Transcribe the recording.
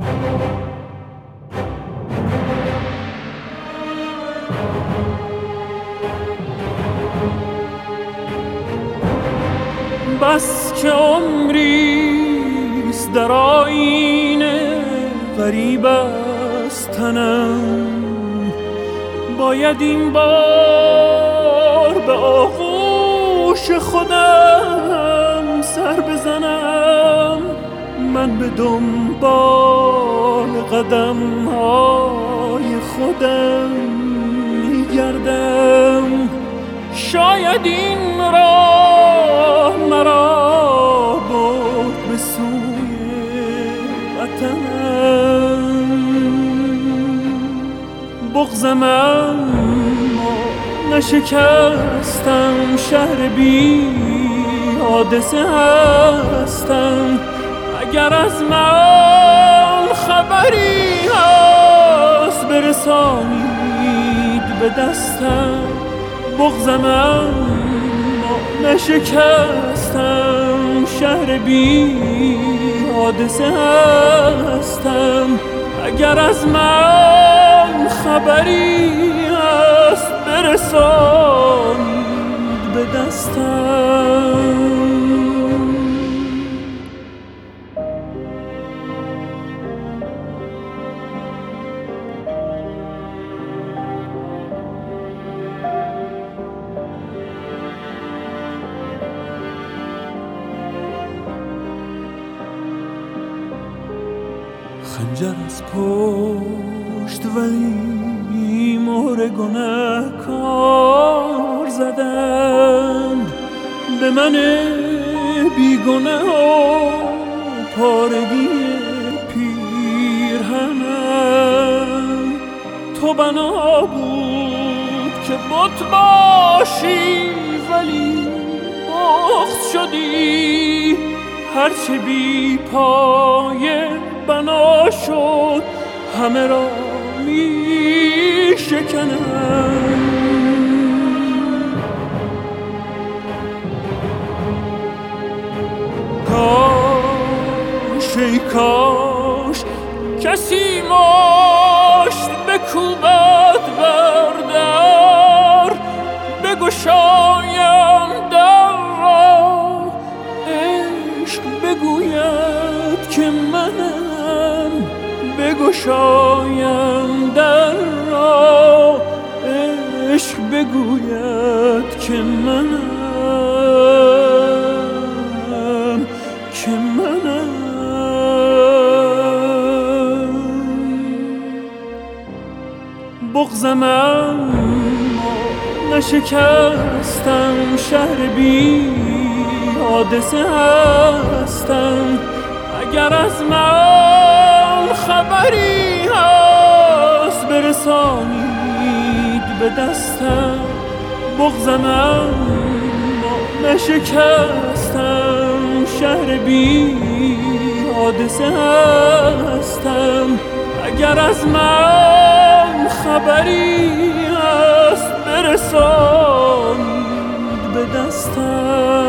بس که عمریست در آیینه غریب از تنم، باید این بار به آغوش خودم سر بزنم. من به دنبال قدم های خودم میگردم، شاید این راه مرا برد به سوی وطنم. بغضم اما نشکستم، شهر بی حادثه هستم. اگر از من خبری هست برسانید به دستم. بغضم اما نشکستم، شهر بی حادثه هستم. اگر از من خبری هست برسانید به دستم. خنجر از پشت ولی مهر گنه‌کار زدند به من بیگنه و پارگی پیرهنم. تو بنا بود که بت باشی ولی بغض شدی. هرچه بی پایه بنا شد همه را می شکنم. کاش ای کاش کسی مشت بکوبد بر در، بگشایم در را عشق بگوید که منم. بگشایم در را عشق بگوید که منم، که منم. بغضم اما نشکستم، شهر بی حادثه هستم. اگر از من خبری هست برسانید به دستم. بغضم اما نشکستم، شهر بی حادثه هستم. اگر از من خبری هست برسانید به دستم.